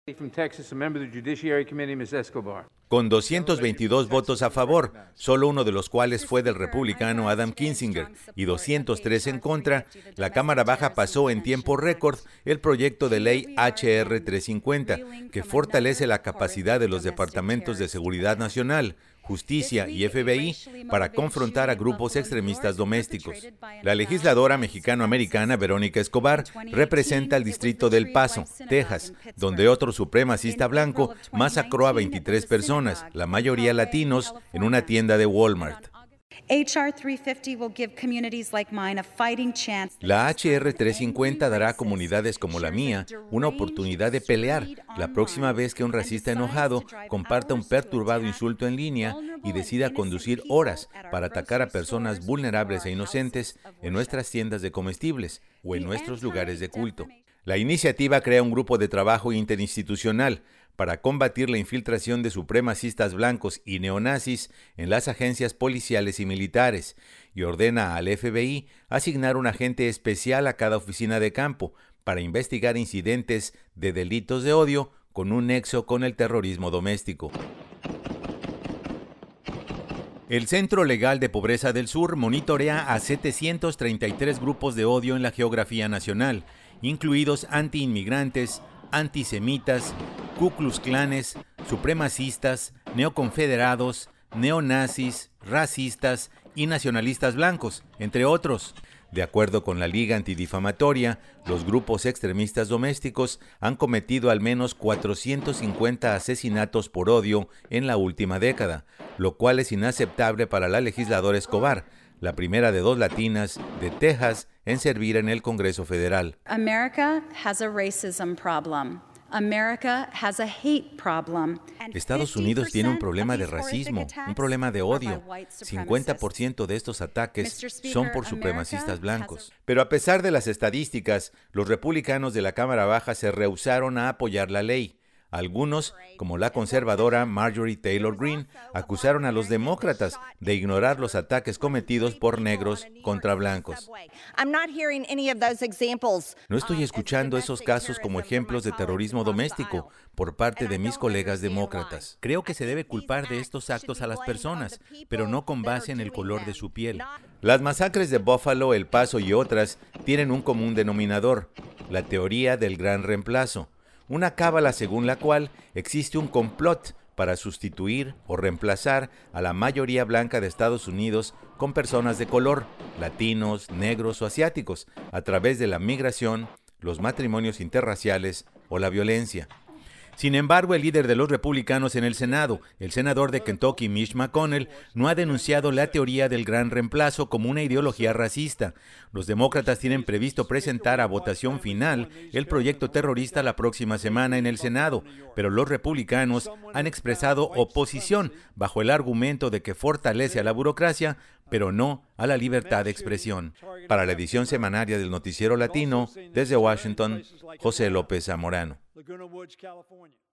Con 222 votos a favor, solo uno de los cuales fue del republicano Adam Kinzinger, y 203 en contra, la Cámara Baja pasó en tiempo récord el proyecto de ley HR 350, que fortalece la capacidad de los departamentos de Seguridad Nacional, Justicia y FBI para confrontar a grupos extremistas domésticos. La legisladora mexicano-americana Verónica Escobar representa el distrito del Paso, Texas, donde otro supremacista blanco masacró a 23 personas, la mayoría latinos, en una tienda de Walmart. La HR 350 dará a comunidades como la mía una oportunidad de pelear la próxima vez que un racista enojado comparta un perturbado insulto en línea y decida conducir horas para atacar a personas vulnerables e inocentes en nuestras tiendas de comestibles o en nuestros lugares de culto. La iniciativa crea un grupo de trabajo interinstitucional para combatir la infiltración de supremacistas blancos y neonazis en las agencias policiales y militares, y ordena al FBI asignar un agente especial a cada oficina de campo para investigar incidentes de delitos de odio con un nexo con el terrorismo doméstico. El Centro Legal de Pobreza del Sur monitorea a 733 grupos de odio en la geografía nacional, incluidos antiinmigrantes, antisemitas, Ku Klux Klanes, supremacistas, neoconfederados, neonazis, racistas y nacionalistas blancos, entre otros. De acuerdo con la Liga Antidifamatoria, los grupos extremistas domésticos han cometido al menos 450 asesinatos por odio en la última década, lo cual es inaceptable para la legisladora Escobar, la primera de dos latinas de Texas en servir en el Congreso Federal. Estados Unidos tiene un problema de racismo, un problema de odio. 50% de estos ataques son por supremacistas blancos. Pero a pesar de las estadísticas, los republicanos de la Cámara Baja se rehusaron a apoyar la ley. Algunos, como la conservadora Marjorie Taylor Greene, acusaron a los demócratas de ignorar los ataques cometidos por negros contra blancos. No estoy escuchando esos casos como ejemplos de terrorismo doméstico por parte de mis colegas demócratas. Creo que se debe culpar de estos actos a las personas, pero no con base en el color de su piel. Las masacres de Buffalo, El Paso y otras tienen un común denominador: la teoría del gran reemplazo. Una cábala según la cual existe un complot para sustituir o reemplazar a la mayoría blanca de Estados Unidos con personas de color, latinos, negros o asiáticos, a través de la migración, los matrimonios interraciales o la violencia. Sin embargo, el líder de los republicanos en el Senado, el senador de Kentucky Mitch McConnell, no ha denunciado la teoría del gran reemplazo como una ideología racista. Los demócratas tienen previsto presentar a votación final el proyecto terrorista la próxima semana en el Senado, pero los republicanos han expresado oposición bajo el argumento de que fortalece a la burocracia, pero no a la libertad de expresión. Para la edición semanaria del Noticiero Latino, desde Washington, José López Zamorano.